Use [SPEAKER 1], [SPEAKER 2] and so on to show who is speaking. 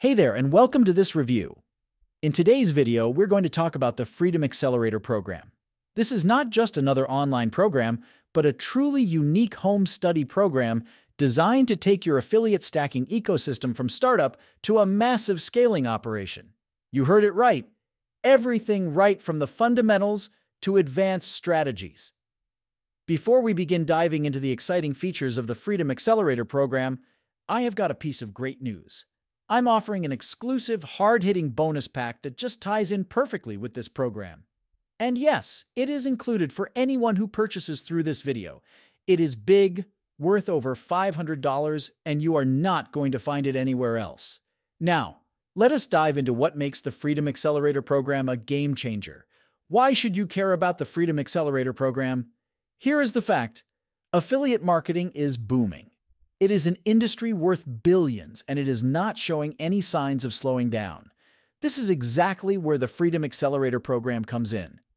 [SPEAKER 1] Hey there, and welcome to this review. In today's video, we're going to talk about the Freedom Accelerator program. This is not just another online program, but a truly unique home study program designed to take your affiliate stacking ecosystem from startup to a massive scaling operation. You heard it right. Everything right from the fundamentals to advanced strategies. Before we begin diving into the exciting features of the Freedom Accelerator program, I have got a piece of great news. I'm offering an exclusive, hard-hitting bonus pack that just ties in perfectly with this program. And yes, it is included for anyone who purchases through this video. It is big, worth over $500, and you are not going to find it anywhere else. Now, let us dive into what makes the Freedom Accelerator program a game changer. Why should you care about the Freedom Accelerator program? Here is the fact. Affiliate marketing is booming. It is an industry worth billions, and it is not showing any signs of slowing down. This is exactly where the Freedom Accelerator program comes in.